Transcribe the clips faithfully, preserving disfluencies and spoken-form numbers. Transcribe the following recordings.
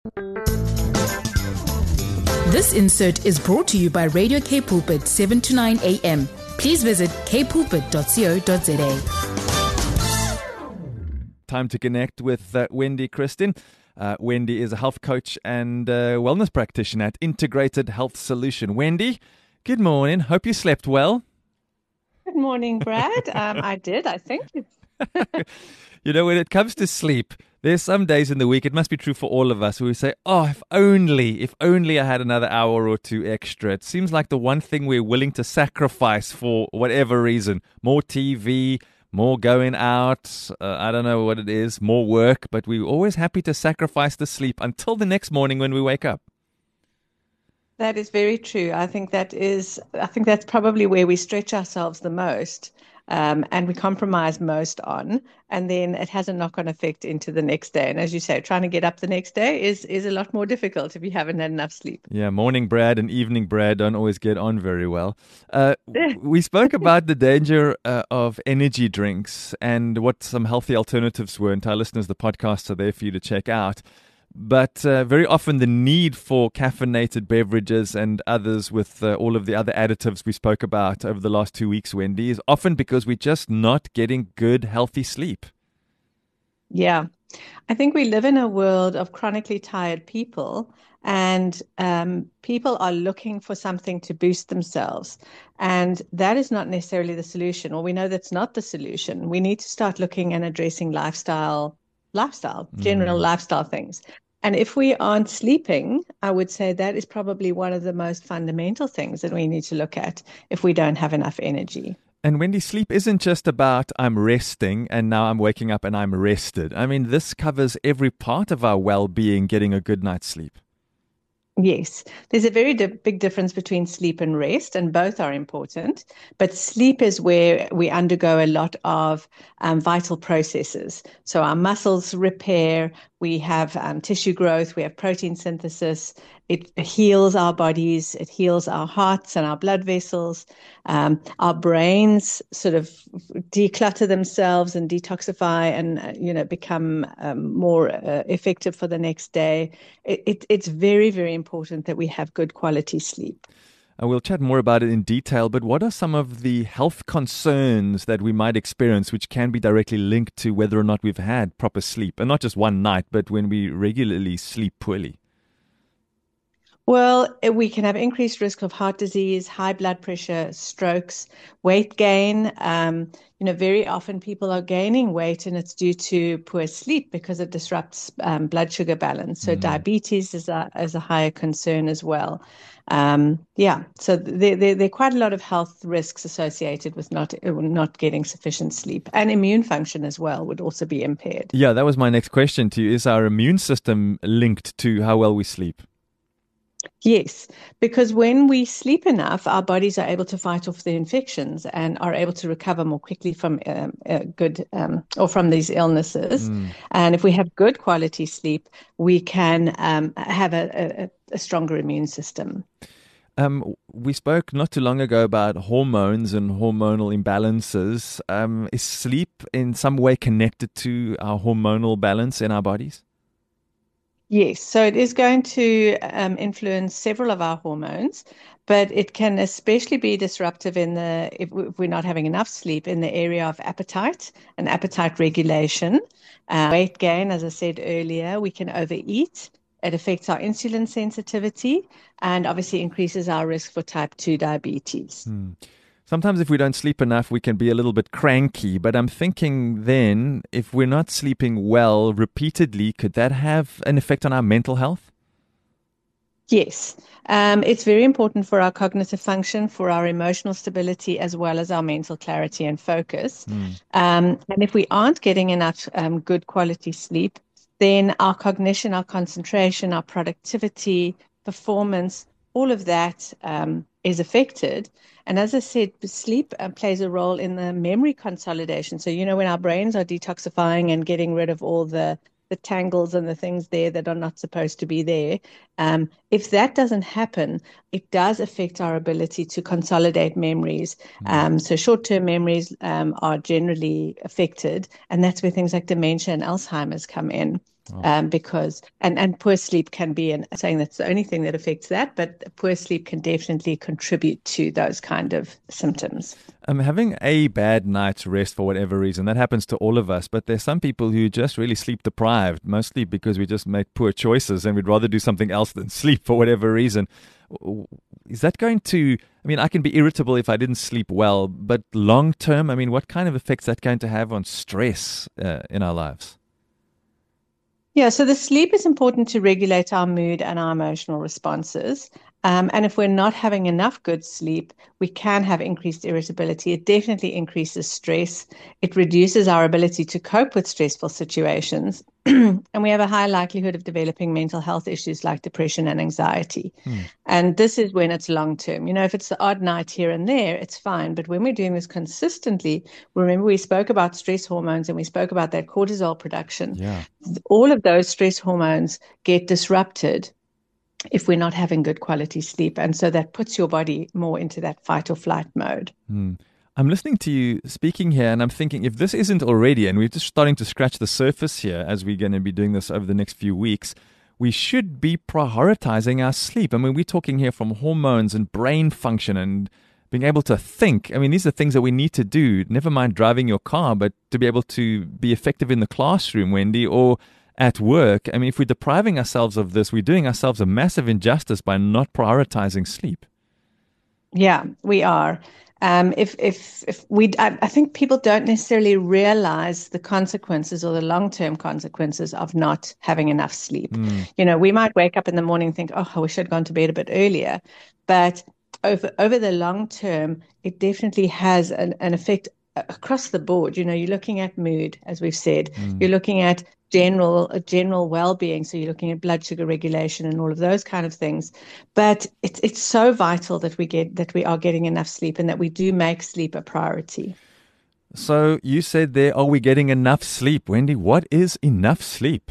This insert is brought to you by Radio K Pulpit, seven to nine a.m. Please visit k pulpit dot co dot za. Time to connect with uh, Wendy Christin. Uh, Wendy is a health coach and uh, wellness practitioner at Integrated Health Solution. Wendy, good morning. Hope you slept well. Good morning, Brad. um, I did, I think. You know, when it comes to sleep, there's some days in the week, it must be true for all of us, where we say, oh, if only, if only I had another hour or two extra. It seems like the one thing we're willing to sacrifice for whatever reason. More T V, more going out, uh, I don't know what it is, more work, but we're always happy to sacrifice the sleep until the next morning when we wake up. That is very true. I think that is, I think that's probably where we stretch ourselves the most. Um, and we compromise most on, and then it has a knock-on effect into the next day. And as you say, trying to get up the next day is is a lot more difficult if you haven't had enough sleep. Yeah, morning Brad and evening Brad don't always get on very well. Uh, we spoke about the danger uh, of energy drinks and what some healthy alternatives were. And to our listeners, the podcasts are there for you to check out. But uh, very often the need for caffeinated beverages and others with uh, all of the other additives we spoke about over the last two weeks, Wendy, is often because we're just not getting good, healthy sleep. Yeah. I think we live in a world of chronically tired people, and um, people are looking for something to boost themselves. And that is not necessarily the solution, or we know that's not the solution. We need to start looking and addressing lifestyle lifestyle, general mm. lifestyle things. And if we aren't sleeping, I would say that is probably one of the most fundamental things that we need to look at if we don't have enough energy. And Wendy, sleep isn't just about I'm resting and now I'm waking up and I'm rested. I mean, this covers every part of our well-being, getting a good night's sleep. Yes, there's a very di- big difference between sleep and rest, and both are important. But sleep is where we undergo a lot of um, vital processes. So our muscles repair, we have um, tissue growth, we have protein synthesis. It heals our bodies, it heals our hearts and our blood vessels. Um, our brains sort of declutter themselves and detoxify and, uh, you know, become um, more uh, effective for the next day. It, it, it's very, very important that we have good quality sleep. Uh, we'll chat more about it in detail, but what are some of the health concerns that we might experience which can be directly linked to whether or not we've had proper sleep? And not just one night, but when we regularly sleep poorly. Well, we can have increased risk of heart disease, high blood pressure, strokes, weight gain. Um, you know, very often people are gaining weight and it's due to poor sleep because it disrupts um, blood sugar balance. So mm. diabetes is a, is a higher concern as well. Um, yeah, so there, there, there are quite a lot of health risks associated with not not getting sufficient sleep, and immune function as well would also be impaired. Yeah, that was my next question to you. Is our immune system linked to how well we sleep? Yes, because when we sleep enough, our bodies are able to fight off the infections and are able to recover more quickly from um, uh, good um, or from these illnesses. Mm. And if we have good quality sleep, we can um, have a, a, a stronger immune system. Um, we spoke not too long ago about hormones and hormonal imbalances. Um, is sleep in some way connected to our hormonal balance in our bodies? Yes, so it is going to um, influence several of our hormones, but it can especially be disruptive in the if we're not having enough sleep in the area of appetite and appetite regulation, uh, weight gain. As I said earlier, we can overeat. It affects our insulin sensitivity and obviously increases our risk for type two diabetes. Hmm. Sometimes if we don't sleep enough, we can be a little bit cranky. But I'm thinking then, if we're not sleeping well repeatedly, could that have an effect on our mental health? Yes. Um, it's very important for our cognitive function, for our emotional stability, as well as our mental clarity and focus. Mm. Um, and if we aren't getting enough um, good quality sleep, then our cognition, our concentration, our productivity, performance, all of that um, is affected. And as I said, sleep uh, plays a role in the memory consolidation. So, you know, when our brains are detoxifying and getting rid of all the, the tangles and the things there that are not supposed to be there, um, if that doesn't happen, it does affect our ability to consolidate memories. Mm. Um, so short-term memories um, are generally affected, and that's where things like dementia and Alzheimer's come in. Oh. Um, because and, and poor sleep can be an, saying that's the only thing that affects that, but poor sleep can definitely contribute to those kind of symptoms. Um, having a bad night's rest for whatever reason, that happens to all of us, but there's some people who just really sleep deprived, mostly because we just make poor choices and we'd rather do something else than sleep for whatever reason. Is that going to, I mean, I can be irritable if I didn't sleep well, but long term, I mean, what kind of effects is that going to have on stress uh, in our lives? Yeah, so the sleep is important to regulate our mood and our emotional responses. Um, and if we're not having enough good sleep, we can have increased irritability. It definitely increases stress. It reduces our ability to cope with stressful situations. And we have a high likelihood of developing mental health issues like depression and anxiety. Hmm. And this is when it's long term. You know, if it's the odd night here and there, it's fine. But when we're doing this consistently, remember we spoke about stress hormones and we spoke about that cortisol production. Yeah. All of those stress hormones get disrupted if we're not having good quality sleep. And so that puts your body more into that fight or flight mode. Hmm. I'm listening to you speaking here and I'm thinking, if this isn't already, and we're just starting to scratch the surface here as we're going to be doing this over the next few weeks, we should be prioritizing our sleep. I mean, we're talking here from hormones and brain function and being able to think. I mean, these are things that we need to do. Never mind driving your car, but to be able to be effective in the classroom, Wendy, or at work. I mean, if we're depriving ourselves of this, we're doing ourselves a massive injustice by not prioritizing sleep. Yeah, we are. Um, if if if we, I, I think people don't necessarily realize the consequences or the long-term consequences of not having enough sleep. Mm. You know, we might wake up in the morning and think, "Oh, I wish I'd gone to bed a bit earlier," but over over the long term, it definitely has an, an effect across the board. You know, you're looking at mood, as we've said. Mm. You're looking at general general well-being, so you're looking at blood sugar regulation and all of those kind of things. But it's it's so vital that we get that we are getting enough sleep and that we do make sleep a priority. So you said there, are we getting enough sleep, Wendy? What is enough sleep?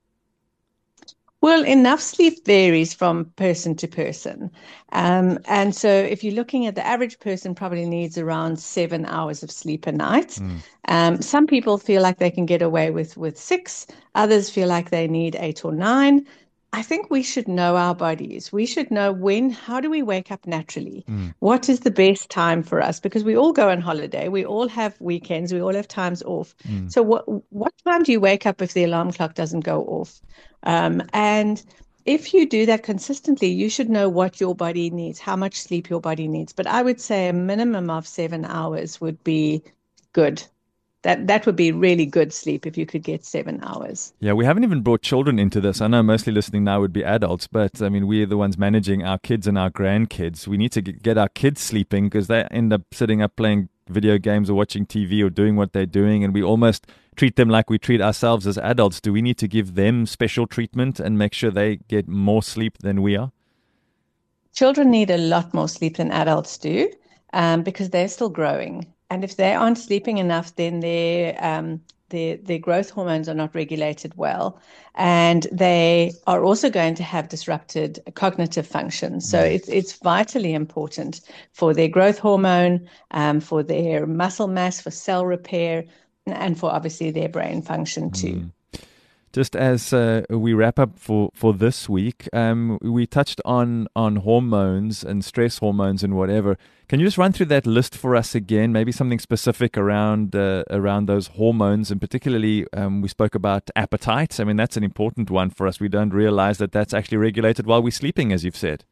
Well, enough sleep varies from person to person. Um, and so if you're looking at the average person probably needs around seven hours of sleep a night. Mm. Um, some people feel like they can get away with, with six. Others feel like they need eight or nine. I think we should know our bodies. We should know when, how do we wake up naturally? Mm. What is the best time for us? Because we all go on holiday. We all have weekends. We all have times off. Mm. So what, what time do you wake up if the alarm clock doesn't go off? Um, and if you do that consistently, you should know what your body needs, how much sleep your body needs. But I would say a minimum of seven hours would be good. That that would be really good sleep if you could get seven hours. Yeah, we haven't even brought children into this. I know mostly listening now would be adults, but I mean, we're the ones managing our kids and our grandkids. We need to get our kids sleeping because they end up sitting up playing video games or watching T V or doing what they're doing, and we almost treat them like we treat ourselves as adults. Do we need to give them special treatment and make sure they get more sleep than we are? Children need a lot more sleep than adults do um, because they're still growing. And if they aren't sleeping enough, then their um, their their growth hormones are not regulated well, and they are also going to have disrupted cognitive function. So mm. it's it's vitally important for their growth hormone, um, for their muscle mass, for cell repair, and for obviously their brain function too. Mm. Just as uh, we wrap up for, for this week, um, we touched on, on hormones and stress hormones and whatever. Can you just run through that list for us again? Maybe something specific around uh, around those hormones, and particularly um, we spoke about appetite. I mean, that's an important one for us. We don't realize that that's actually regulated while we're sleeping, as you've said.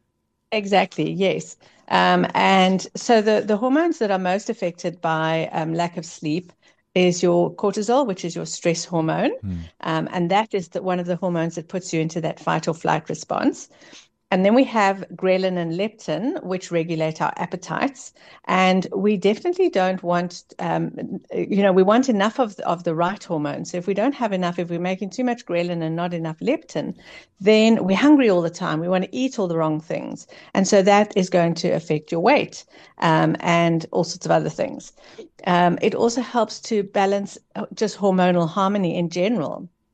Exactly, yes. Um, and so the, the hormones that are most affected by um, lack of sleep is your cortisol, which is your stress hormone. Mm. Um, and that is the, one of the hormones that puts you into that fight or flight response. And then we have ghrelin and leptin, which regulate our appetites. And we definitely don't want, um, you know, we want enough of the, of the right hormones. So if we don't have enough, if we're making too much ghrelin and not enough leptin, then we're hungry all the time. We want to eat all the wrong things. And so that is going to affect your weight um, and all sorts of other things. Um, it also helps to balance just hormonal harmony in general.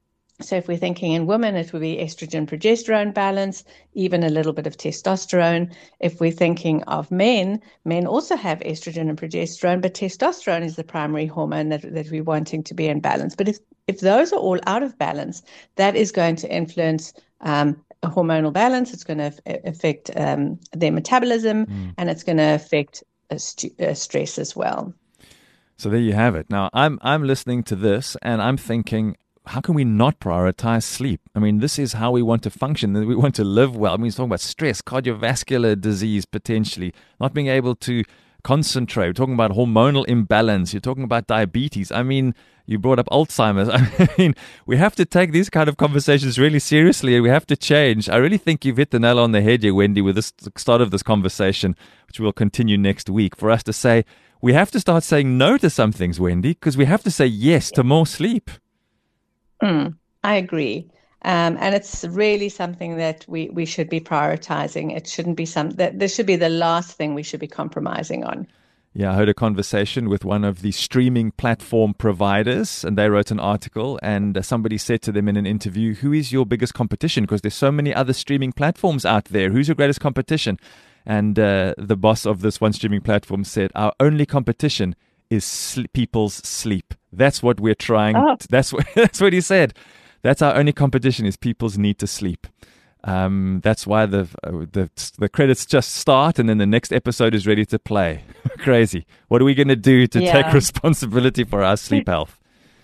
So if we're thinking in women, it would be estrogen, progesterone balance, even a little bit of testosterone. If we're thinking of men, men also have estrogen and progesterone, but testosterone is the primary hormone that, that we're wanting to be in balance. But if, if those are all out of balance, that is going to influence um, a hormonal balance. It's going to affect um, their metabolism, mm. and it's going to affect uh, st- uh, stress as well. So there you have it. Now, I'm I'm listening to this, and I'm thinking, how can we not prioritize sleep? I mean, this is how we want to function. We want to live well. I mean, he's talking about stress, cardiovascular disease, potentially, not being able to concentrate. We're talking about hormonal imbalance. You're talking about diabetes. I mean, you brought up Alzheimer's. I mean, we have to take these kind of conversations really seriously, and we have to change. I really think you've hit the nail on the head here, Wendy, with this start of this conversation, which we'll continue next week, for us to say, we have to start saying no to some things, Wendy, because we have to say yes to more sleep. Mm, I agree. Um, and it's really something that we, we should be prioritizing. It shouldn't be some that this should be the last thing we should be compromising on. Yeah, I heard a conversation with one of the streaming platform providers, and they wrote an article, and somebody said to them in an interview, who is your biggest competition? Because there's so many other streaming platforms out there. Who's your greatest competition? And uh, the boss of this one streaming platform said, our only competition is sl- people's sleep. That's what we're trying. Oh. To, that's what that's what he said. That's our only competition, is people's need to sleep. Um, that's why the, uh, the the credits just start, and then the next episode is ready to play. Crazy. What are we going to do to yeah. take responsibility for our sleep health?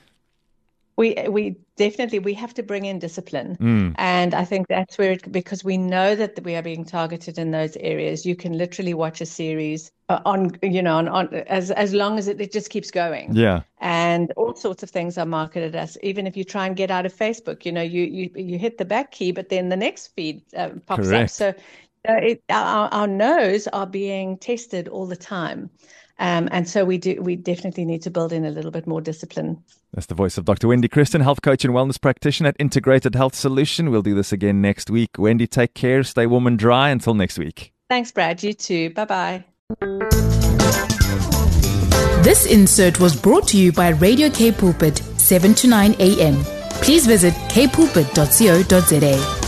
We we definitely we have to bring in discipline, mm. and I think that's where it, because we know that we are being targeted in those areas. You can literally watch a series on you know on, on as as long as it, it just keeps going. Yeah, and all sorts of things are marketed as. Even if you try and get out of Facebook, you know you you you hit the back key, but then the next feed uh, pops Correct. up. So uh, it, our our nose are being tested all the time. Um, and so we do. We definitely need to build in a little bit more discipline. That's the voice of Doctor Wendy Christen, health coach and wellness practitioner at Integrated Health Solution. We'll do this again next week. Wendy, take care. Stay warm and dry. Until next week. Thanks, Brad. You too. Bye-bye. This insert was brought to you by Radio K Pulpit, seven to nine a.m. Please visit k pulpit dot co dot za.